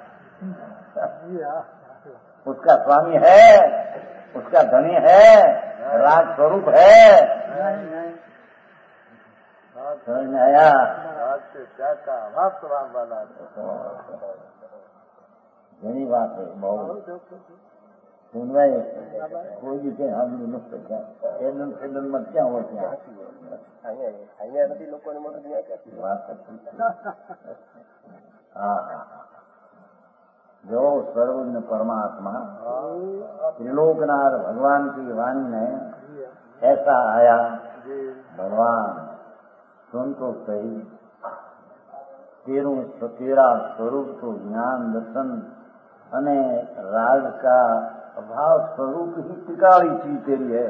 उसका स्वामी है, उसका धनी है, राग स्वरूप है। समझ में आया। राग से त्याग का अभाव स्वभाव वाला यही बात है। बहुत सुन रहे कोई भी कहे हम मुक्त क्या एडन सेडन मत क्या हो क्या અહીંયા નથી લોકોને મદદ નહીં કરતી વાત जो सर्वज्ञ परमात्मा त्रिलोकनाथ भगवान की वाणी में ऐसा आया। भगवान सुन तो सही, तेरा स्वरूप तो ज्ञान दर्शन અને राग का अभाव स्वरूप ही टिकाड़ी चीज तेरी है।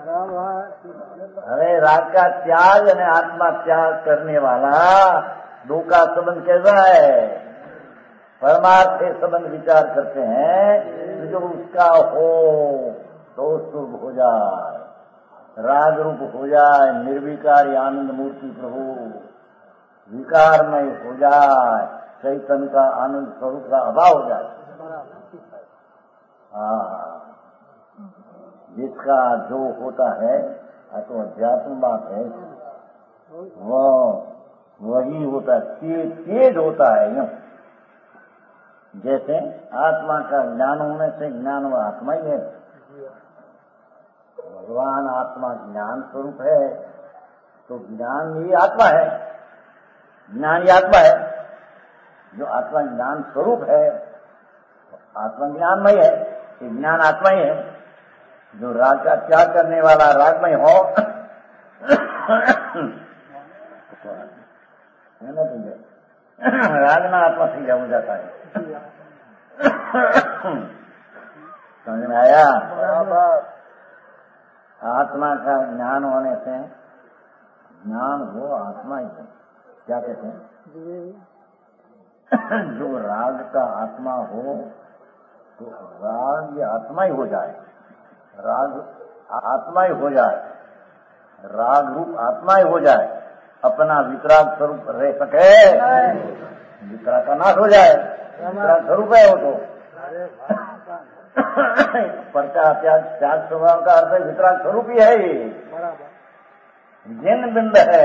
अरे राग का त्याग અને आत्मा त्याग करने वाला दो का संबंध कैसा है? परमार्थ से संबंध विचार करते हैं, जो उसका हो तो शुभ हो जाए, राग रूप हो जाए, निर्विकारी आनंद मूर्ति प्रभु विकारमय हो जाए, चैतन्य का आनंद स्वरूप का अभाव हो जाए। जिसका जो होता है तो अध्यात्म बात है, वो वही होता है, तेज होता है। यूं जैसे आत्मा का ज्ञान होने से ज्ञान वो आत्मा ही है। भगवान आत्मा ज्ञान स्वरूप है, तो ज्ञान ही आत्मा है, ज्ञान ही आत्मा है। जो आत्मा ज्ञान स्वरूप है, आत्मा ज्ञानमय है, ये ज्ञान आत्मा ही है। जो राग का त्याग करने वाला रागमय हो है ना, तुझे राग ना आत्मा से हो जाता है। समझ में आया? आत्मा का ज्ञान होने से ज्ञान हो आत्मा ही है। क्या कहते हैं? जो राग का आत्मा हो तो राग ये आत्मा ही हो जाए, राग आत्मा ही हो जाए, राग रूप आत्मा ही हो जाए, अपना वितराग स्वरूप रह सके, वितराग का नाश हो जाए, वितराग स्वरूप है वो तो। परचा त्याग स्वभाव का अर्थ वितराग स्वरूप ही है, ये जिन बिंद है।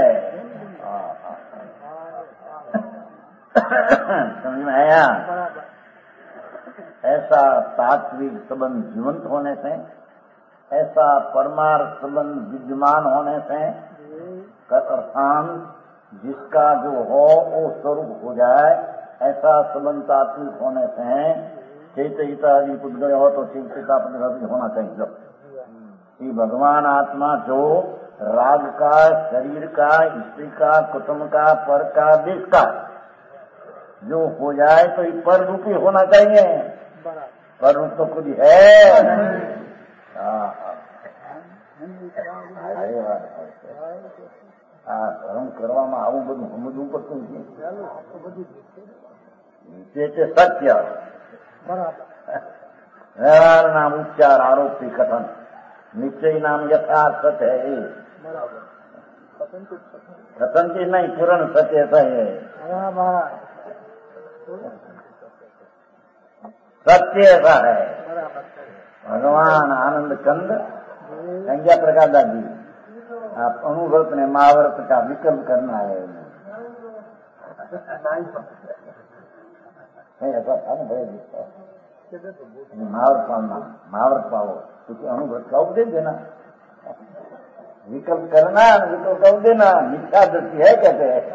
समझ में आया? ऐसा सात्विक संबंध जीवंत होने से, ऐसा परमार्थ संबंध विद्यमान होने से, अर्थात जिसका जो हो वो स्वरूप हो जाए, ऐसा संबंध तात्विक होने से चैतयिता आदि पुद्गल हो तो चैतयिता पुद्गल होना चाहिए। कि भगवान आत्मा जो राग का, शरीर का, स्त्री का, कुटुंब का, पर का, देश का जो हो जाए तो ये पर रूपी होना चाहिए। पर रूप तो खुद है। ધર્મ કરવામાં આવું બધું સમજવું પડતું છે। સત્ય વ્યવહાર નામ ઉચ્ચાર આરોપથી કથન નિશ્ચય નામ યથાર્થ સત્ય है। कथन की नहीं पूर्ण सत्य है। सत्य ऐसा है। भगवान आनंद कंद संज्ञा प्रकार दादी आप अनुभव ने महाव्रत का विकल्प करना है। नहीं ऐसा था ना भाई, महाव्रत पाओ क्योंकि अनुभव का उपदेश देना, विकल्प करना, विकल्प का उपदेश देना मिथ्या दृष्टि है कहते हैं।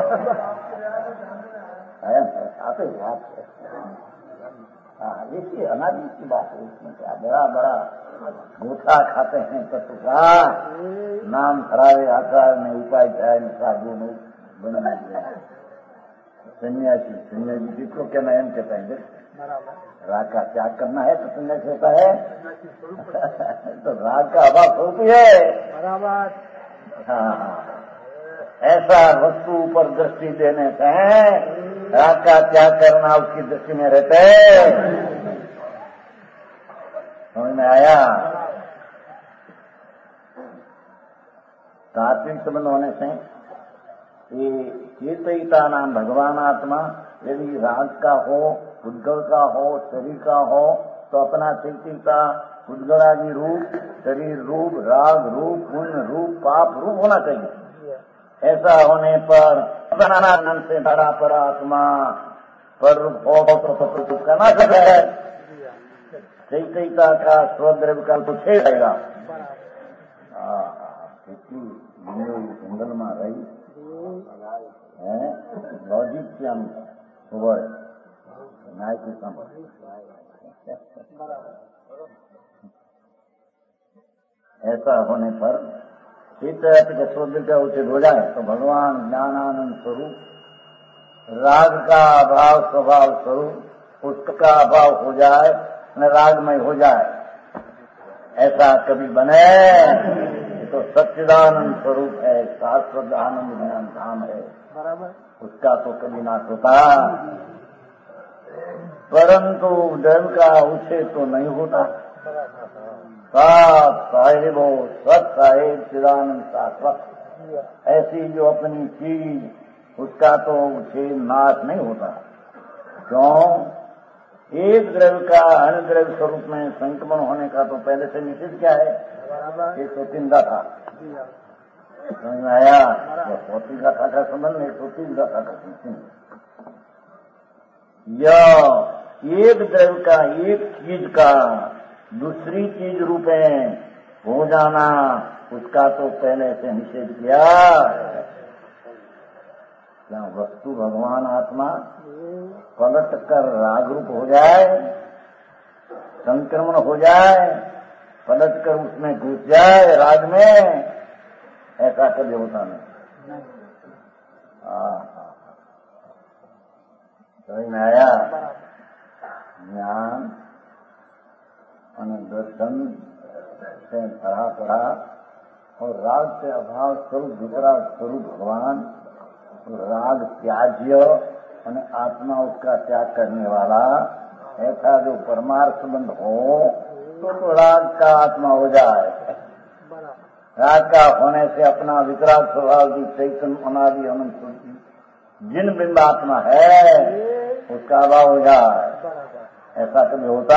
आते बात है। देखिए अनादि की बात है, इसमें क्या बड़ा बड़ा गोथा खाते हैं तत्व का नाम खराबे आकार में उपाय जाए साधु बनना सन्यासी जिसको कहना है कहता है राग का त्याग करना है तो सन्यासी होता है। तो राग का अभाव स्वरूप है। हाँ, ऐसा वस्तु पर दृष्टि देने से राग का त्याग करना उसकी दृष्टि में रहते। समझ में आया? सात्विक संबंध होने से ये चेतयिता नाम भगवान आत्मा यदि राग का हो, उद्गल का हो, शरीर का हो तो अपना चेतयिता उद्गलादि रूप, शरीर रूप, राग रूप, पुण्य रूप, पाप रूप होना चाहिए। ऐसा होने पर नाम से धरा पर आत्मा पर रूप हो तो करना सकता है। चैतयिता का स्वद्रव्य का तो छे जाएगा। जंगल में रही लॉजिक से हम वो न्याय की समझ। ऐसा होने पर चित्त के शोध का उचित हो जाए तो भगवान ज्ञानानंद स्वरूप राग का अभाव स्वभाव स्वरूप उसका अभाव हो जाए न रागमय हो जाए, ऐसा कभी बने तो सच्चिदानंद स्वरूप है, शाश्वत आनंद ज्ञान धाम है, उसका तो कभी नाश होता। परंतु डर का उसे तो नहीं होता। साहिब हो सत साहिब चिदानंद शाश्वत, ऐसी जो अपनी चीज उसका तो उसे नाश नहीं होता। क्यों? एक द्रव्य का अन्य द्रव्य स्वरूप में संक्रमण होने का तो पहले से निश्चित क्या है, 103 गाथा समझ में आया। 130 गाथा का संबंध 130 गाथा का संबंध। यह एक द्रव्य का एक चीज का दूसरी चीज रूप में हो जाना उसका तो पहले से निषेध किया। क्या वस्तु भगवान आत्मा पलट कर राग रूप हो जाए, संक्रमण हो जाए, पलट कर उसमें घुस जाए राग में, ऐसा कभी होता नहीं। समझ में आया? ज्ञान दर्शन से पढ़ा पढ़ा और राग से अभाव स्वरूप दूसरा स्वरूप भगवान, राग त्याज्य और आत्मा उसका त्याग करने वाला, ऐसा जो परमार्थ संबंध हो तो राग का आत्मा हो जाए। राग का होने से अपना वितराग स्वभाव की चैतन्य अनादि अनंत जिन बिंब आत्मा है उसका अभाव हो जाए, ऐसा कभी होता।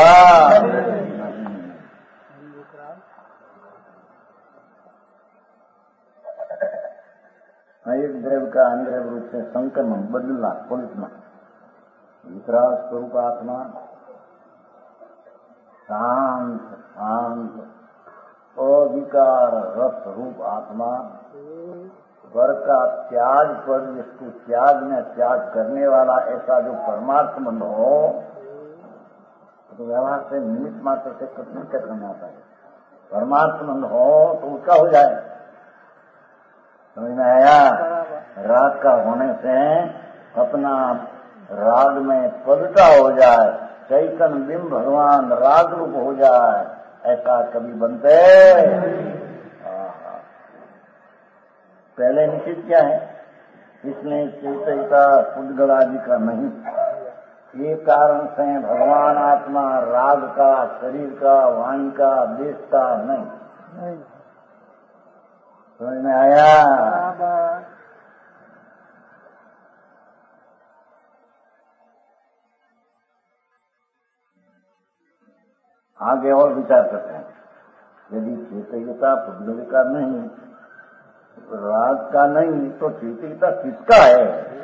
एक द्रव्य का अन्य द्रव्य रूप से संक्रमण बदलना पलटना, वितराग स्वरूप आत्मा शांत शांत अविकार रस रूप आत्मा, वर का त्याग पर जिसको त्याग में त्याग करने वाला ऐसा जो परमार्थ मन हो तो व्यवहार से निमित्त मात्र से कुछ नहीं करना आता है। परमार्थ मन हो तो उसका हो जाए। समझ में आया? राग का होने से अपना राग में पदता हो जाए, चैतन्य बिंब भगवान राग रूप हो जाए, ऐसा कभी बनते? पहले निश्चित क्या है, इसने चेतयिता उद्गल आदि का नहीं, ये कारण से भगवान आत्मा राग का, शरीर का, वाणी का, देश का नहीं। समझ में आया? आगे और विचार करते हैं। यदि चेतयिता पुद्गल का नहीं, राग का नहीं, तो चेतयिता किसका है?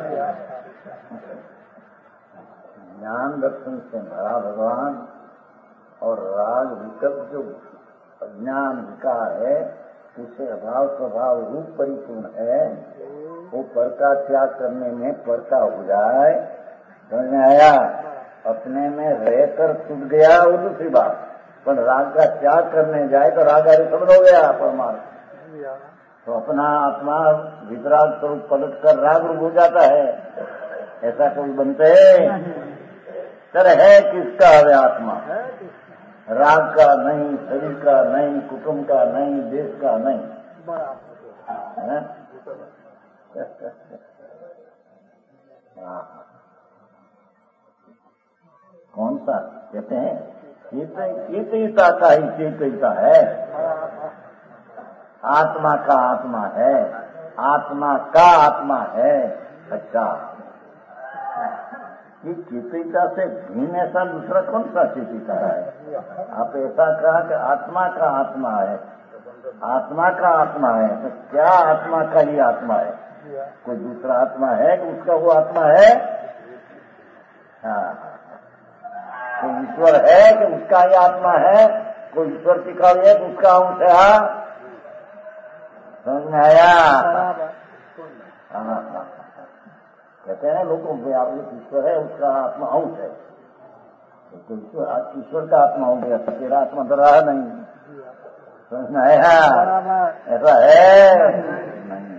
ज्ञान दर्शन से भरा भगवान और राग विकल्प जो अज्ञान विकार है उसे अभाव स्वभाव रूप परिपूर्ण है, वो पर का त्याग करने में परका हो जाए। समझ में आया? अपने में रहकर छूट गया वो दूसरी बात, पर राग का त्याग करने जाए तो राग आदि शब्द हो गया परमार्थ, तो अपना आत्मा वितराग स्वरूप पलट कर राग रूप हो जाता है। ऐसा कोई बनते तर है किसका है आत्मा? राग का नहीं, शरीर का नहीं, कुटुंब का नहीं, देश का नहीं। कौन सा कहते हैं? चेतयिता का ही चेतयिता है, आत्मा का आत्मा है, आत्मा का आत्मा है। अच्छा, ये चेतयिता से भिन्न ऐसा दूसरा कौन सा चेतयिता है? आप ऐसा कहा कि आत्मा का आत्मा है, आत्मा का आत्मा है, तो क्या आत्मा का ही आत्मा है? कोई दूसरा आत्मा है कि उसका वो आत्मा है? हाँ, कोई ईश्वर है कि उसका ही आत्मा है? कोई ईश्वर टिका है कि उसका अंश है? समझ में आया? कहते हैं लोगों को आप ईश्वर है उसका आत्मा अंश है, तो ईश्वर का आत्मा हो गया, तेरा आत्मा तो रहा नहीं, समझ में आया? ऐसा है नहीं,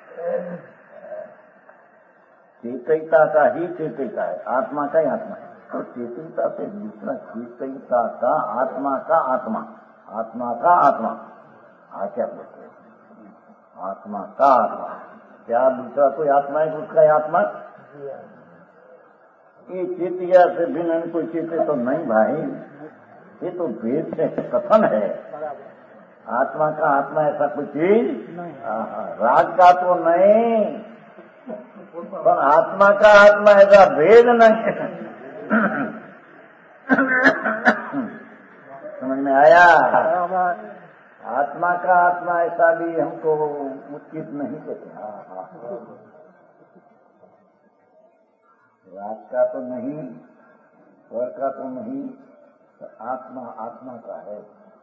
चेतयिता का ही चेतयिता है, आत्मा का ही आत्मा है। तो चेतयिता से दूसरा चेतयिता का आत्मा का आत्मा, आत्मा का आत्मा, क्या बोलते हैं? आत्मा का आत्मा, क्या दूसरा कोई आत्मा है उसका आत्मा? ये चेतिया से भिन्न कोई चेते तो नहीं भाई, ये तो वेद से कथन है। आत्मा का आत्मा ऐसा कोई चीज राग का तो नहीं, पर आत्मा का आत्मा ऐसा भेद नहीं। समझ में आया? आत्मा का आत्मा ऐसा भी हमको उचित नहीं कहते। राग का तो नहीं, स्वर का तो नहीं, तो आत्मा आत्मा का है।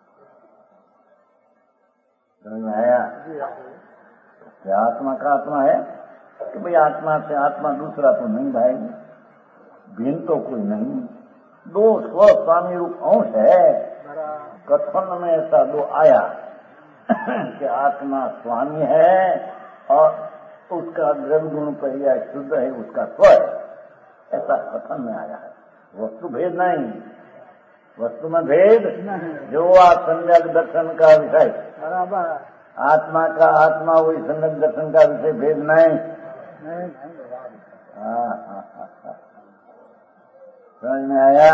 समझ में आया? क्या आत्मा का आत्मा है कि भाई आत्मा से आत्मा दूसरा तो नहीं भाई, भिन्न तो कोई नहीं, दो स्व स्वामी रूप अंश है। कथन में ऐसा दो आया कि आत्मा स्वामी है और उसका द्रव्य गुण पर्याय शुद्ध है, उसका स्व है, ऐसा कथन में आया है। वस्तु भेद नहीं, वस्तु में भेद जो आप सम्यक दर्शन का विषय, आत्मा का आत्मा वही सम्यक दर्शन का विषय, भेद नहीं। समझ में आया?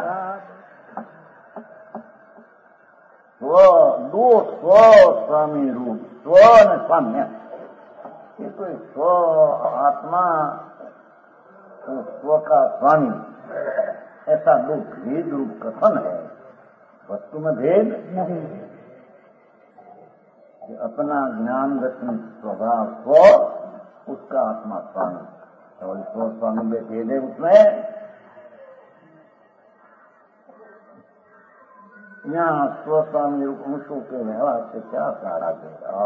वो दो स्व स्वामी रूप, स्व न साम्य, ये तो स्व आत्मा तो स्व का स्वामी, ऐसा दो भेद रूप कथन है। वस्तु में भेद नहीं, अपना ज्ञान दर्शन स्वभाव स्व, उसका आत्मा स्वामी, और स्व स्वामी में भेद है। उसमें यहाँ स्वस्वामी रूप अंशों के व्यवहार से क्या सारा देगा?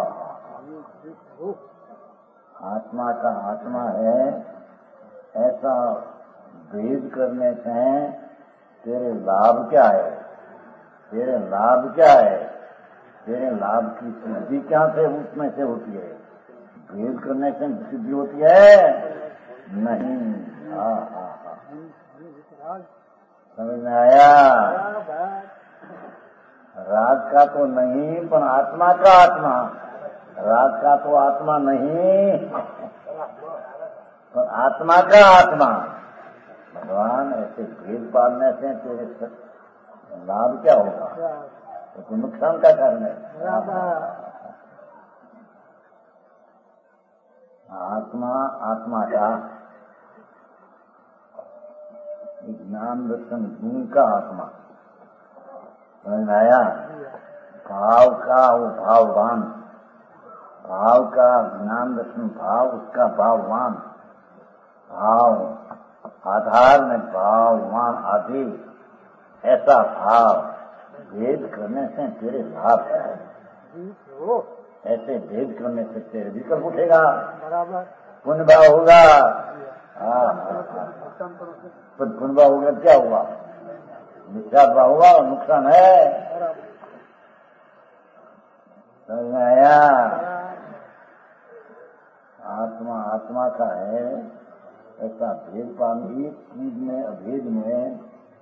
आत्मा का आत्मा है ऐसा भेद करने से तेरे लाभ क्या है? तेरे लाभ क्या है? तेरे लाभ की सिद्धि क्या से उसमें से होती है? भेद करने से सिद्धि होती है नहीं। समझ में आया? राग का तो नहीं, पर आत्मा का आत्मा, राग का तो आत्मा नहीं, पर आत्मा का आत्मा। भगवान ऐसे भेद पालने से तेरे लाभ क्या होगा? तो नुकसान का कारण है। आत्मा आत्मा का ज्ञान दर्शन गुण का आत्मा, समझ में आया? भाव का वो भाववान, भाव का ज्ञान दर्शन भाव, उसका भाववान, भाव आधार में भाववान आदि, ऐसा भाव भेद करने से तेरे लाभ है। ऐसे भेद करने से तेरे विकल्प उठेगा, पुण्य भाव होगा। पुण्य भाव होगा क्या हुआ? मिथ्या भाव हुआ और नुकसान है। समझ में आया? आत्मा आत्मा का है ऐसा भेद पाने, एक चीज में अभेद में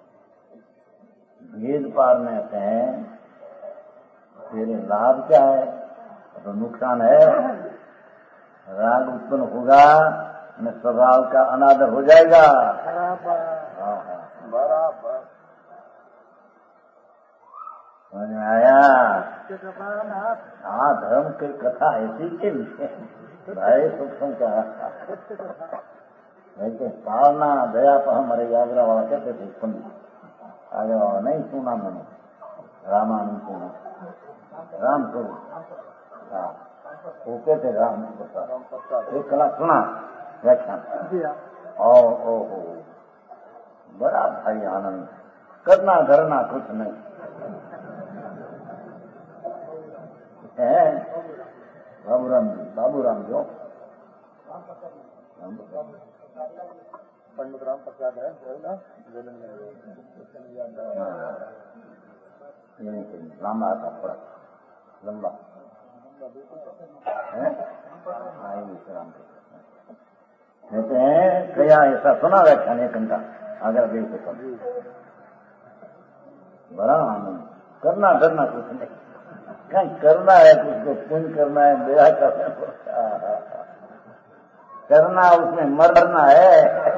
भेद पाने से तेरे लाभ क्या है? तो नुकसान है। राग उत्पन्न होगा न, स्वभाव का अनादर हो जाएगा। बराबर समझ में आया? हाँ, धर्म की कथा ऐसी के लिए भाई सूक्ष्म का वैसे पालना दया पर हमारे आगरा वाला कहते थे, सुन आगरा वाला नहीं सुना मैंने, रामायण सुना, राम स्वरूप, हाँ वो कहते राम एक कला सुना व्याख्यान, ओ बड़ा भाई आनंद, करना धरना कुछ नहीं है। बाबूराम जो पंडित राम प्रसाद है लंबा था थोड़ा लंबा कहते हैं क्या ऐसा सुना व्याख्यान एक घंटा अगर देख सको बड़ा आनंद करना डरना कुछ नहीं कहीं करना है कुछ को पुण्य करना है दया करना उसमें मरना है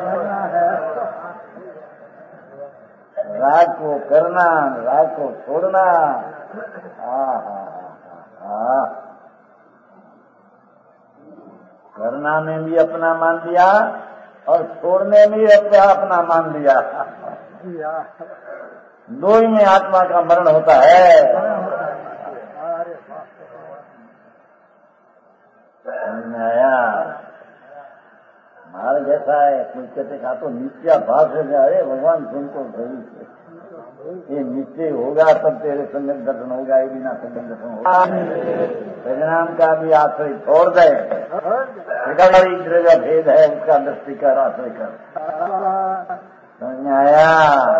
राग को करना राग को छोड़ना करना में भी अपना मान लिया और छोड़ने में भी अपना मान लिया दो ही में आत्मा का मरण होता है। आया मार्ग जैसा है कोई कहते का तो नित्या भाव हो गया अरे भगवान सुनको सही ये निश्चय होगा तब तेरे सम्यक दर्शन होगा ये बिना सम्यक दर्शन होगा परिणाम का भी आश्रय छोड़ दे का भेद है उसका दृष्टि कर आश्रय कर समझ में आया।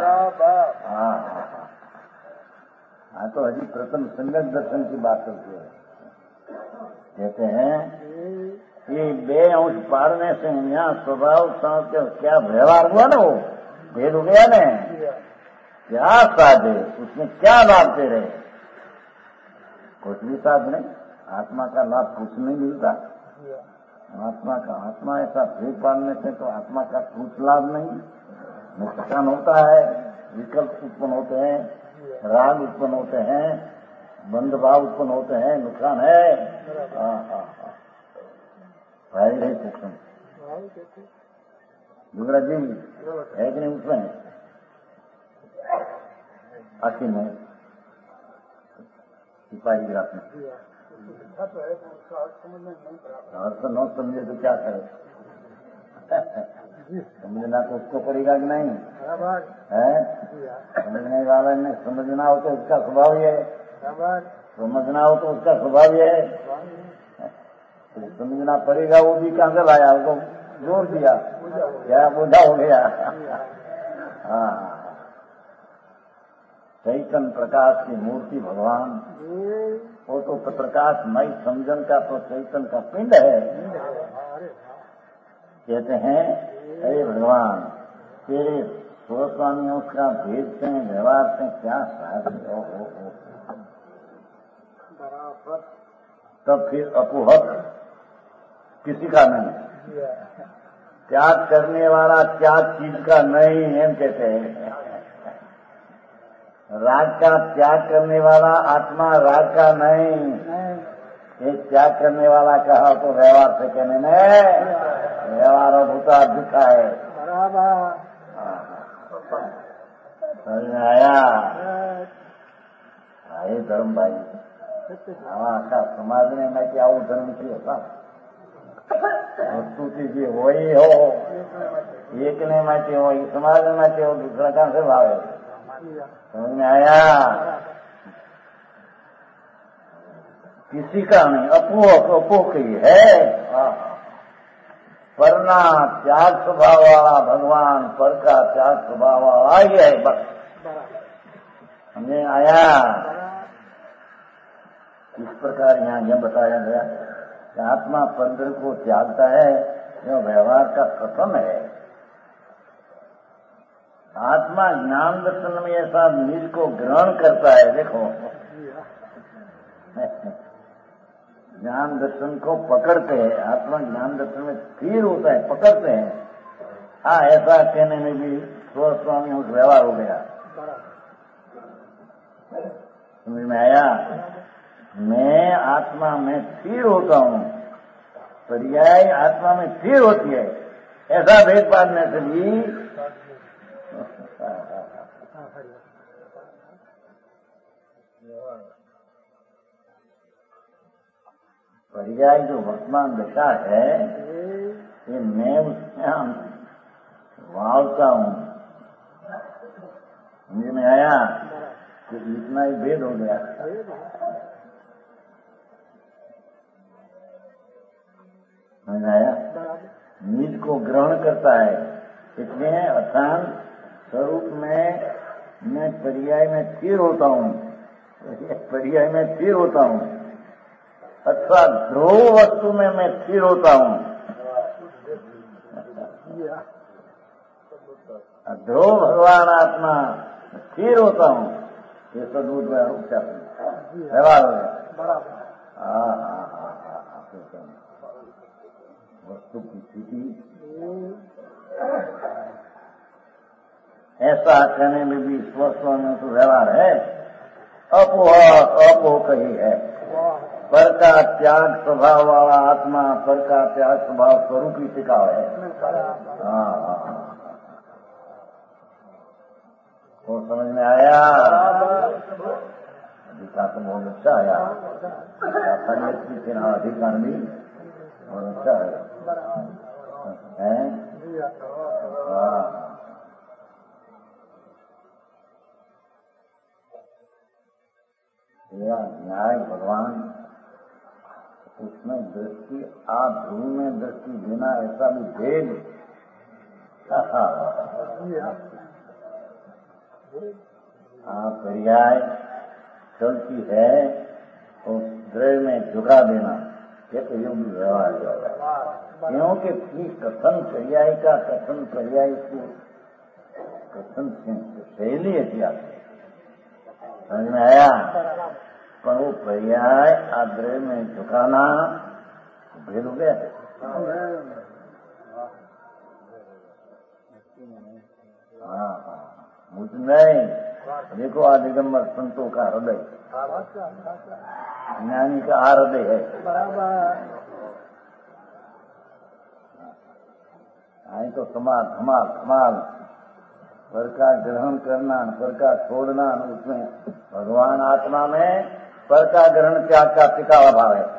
हाँ तो अभी प्रथम सम्यक दर्शन की बात करते हैं कहते हैं ये बे अंश पाड़ने से यहाँ स्वभाव समझ के क्या व्यवहार हुआ ना वो भेद हो गया ना क्या साधे उसमें क्या लाभ दे रहे कुछ भी साध नहीं आत्मा का लाभ कुछ नहीं मिलता आत्मा ऐसा भेद पाड़ने से तो आत्मा का कुछ लाभ नहीं नुकसान होता है विकल्प उत्पन्न होते हैं राग उत्पन्न होते हैं बंध भाव उत्पन्न होते हैं नुकसान है। नहीं पूछना दूसरा जी है कि नहीं उसमें आखिर में सिपाही ग्राफ में अर्थ न समझे तो क्या करे समझना तो उसको पड़ेगा कि नहीं है समझने वाले ने समझना हो तो उसका स्वभाव ही है समझना हो तो उसका स्वभाव ही है समझना पड़ेगा वो भी कहाँ से लाया उसको जोर दिया क्या बोझा हो गया। हाँ चैतन्य प्रकाश की मूर्ति भगवान वो तो प्रकाशमय समझन का तो चैतन्य का पिंड है। कहते हैं अरे भगवान तेरे स्वस्वामियों का भेद से व्यवहार से क्या साधन हो तब फिर अपोहत किसी का नहीं त्याग करने वाला त्याग चीज का नहीं है कहते हैं राग का त्याग करने वाला आत्मा राग का नहीं ये त्याग करने वाला कहा तो व्यवहार से कहने में व्यवहार भूता दिखा है समझ में आया ये धर्म भाई आखा समाज में मैं क्या आવું धर्म की होता वस्तुથી જે હોય હો એકને માટે હોય સમાજ માટે हो दूसरा कहाँ से भावे समझ में आया किसी का नहीं अपो की है परना त्याग स्वभाव वाला भगवान पर का त्याग स्वभाव वाला ही है बस समझ आया। इस प्रकार यहाँ यह बताया गया कि आत्मा पंद्र को त्यागता है यह व्यवहार का प्रथम है। आत्मा ज्ञान दर्शन में ऐसा निज को ग्रहण करता है देखो ज्ञान दर्शन को पकड़ते हैं आत्मा ज्ञान दर्शन में स्थिर होता है पकड़ते हैं। हाँ ऐसा कहने में भी स्वस्वामी उस व्यवहार हो गया समझ में आया। मैं आत्मा में स्थिर होता हूँ पर्याय आत्मा में स्थिर होती है ऐसा भेद पाड़ने से भी पर्याय जो वर्तमान दशा है ये मैं उसमें वावता हूँ समझ में आया तो इतना ही भेद हो गया। समझ आया निज को ग्रहण करता है। इसलिए अर्थात स्वरूप में मैं पर्याय में स्थिर होता हूँ, पर्याय में स्थिर होता हूँ, अथवा ध्रुव वस्तु में मैं स्थिर होता हूँ। ध्रुव भगवान आत्मा स्थिर होता हूँ, ये सदबुद्ध में व्यवहार हो गया। वस्तु की स्थिति ऐसा कहने में भी स्वस्थ में तो व्यवहार है, अपोह ही है। पर का त्याग स्वभाव वाला आत्मा पर का त्याग स्वभाव स्वरूप ही टिकाव है। तो समझ में आया? अधिकार तो बहुत अच्छा आया, अधिकार भी बहुत अच्छा है। न्याय भगवान उसमें दृष्टि आप ध्रुव में दृष्टि देना ऐसा भी भेद आप पर्याय चलती है और द्रव्य में झुका देना, ये तो योग व्यवहार है। क्योंकि कथन पर्याय का कथन पर्याय को कथन शैली ऐसी आती है, समझ में आया? पर वो पर्याय आद्रव्य में झुकाना भेद हो गया है। मुझ नहीं देखो आदिगंबर संतों का हृदय, ज्ञानी का हृदय है। आई तो धमाल पर का ग्रहण करना, पर का छोड़ना, उसमें भगवान आत्मा में पर का ग्रहण त्याग का टिकावा भाव है।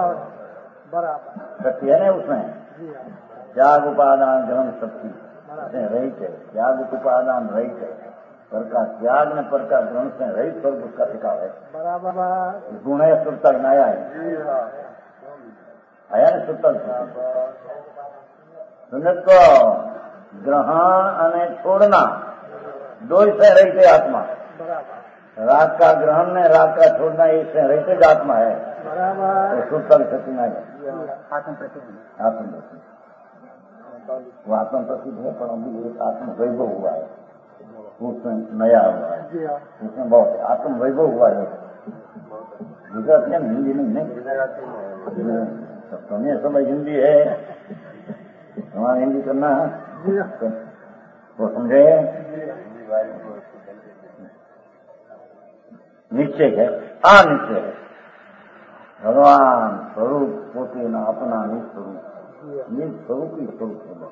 शक्ति है ना उसमें, त्याग उपादान ग्रहण शक्ति रहित है, त्याग उपादान रहित है। पर का त्याग में पर का ग्रहण से रहित स्वर्ग उसका टिकाव है। गुण है सुरता नया है, आया ना सुरता सुनत को ग्रहण અને छोड़ना दो से रहित है आत्मा। राग का ग्रहण ने राग का छोड़ना इससे रहित आत्मा है। तो सुरता शक्ति नहीं है, आत्म प्रसिद्ध वो आत्म प्रसिद्ध है, पर अभी एक आत्म वैभव हुआ है, उसमें नया हुआ है, उसमें बहुत आत्म वैभव हुआ है। गुजरात में हिंदी नहीं है, समय हिंदी है, हमारा हिंदी करना वो समझे। निश्चय है, अनिश्चय है। भगवान स्वरूप पोते न अपना निस्वरूप, निस्वरूप ही स्वरूप है।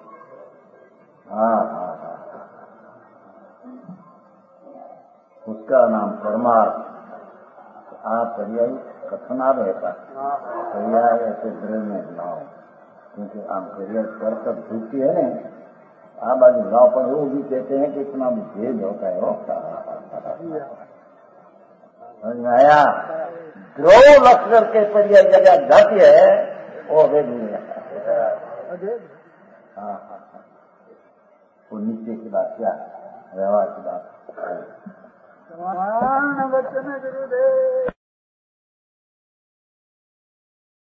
उसका नाम परमार्थ। आप पर्याय कथना रहता, पर्याय ऐसे द्रव्य में लाओ, क्योंकि आप पर्याय स्वर तक झूठती है न, आप बाजू लाओ, पर वो भी कहते हैं कि इतना भी भेद होता है। समझ में आया? ध्रुव लश्कर के पर्याय जगह जाती है वो भेद नहीं आता। वो नीचे की बात क्या है, व्यवहार की बात।